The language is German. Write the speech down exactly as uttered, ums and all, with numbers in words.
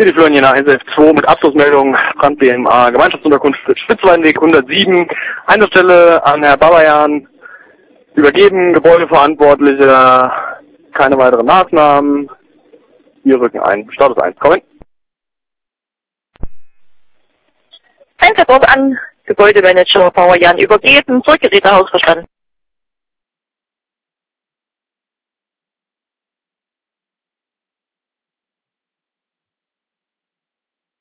Hier die Florian Jena eins elf zwei mit Abschlussmeldung Brand B M A Gemeinschaftsunterkunft Spitzweinweg hundertsieben. Einsatzstelle an Herr Babajan übergeben, Gebäudeverantwortliche, keine weiteren Maßnahmen. Wir rücken ein. Status eins, kommen. Einsatzort an Gebäudemanager Bauerjan übergeben, Zurückgerätehaus verstanden.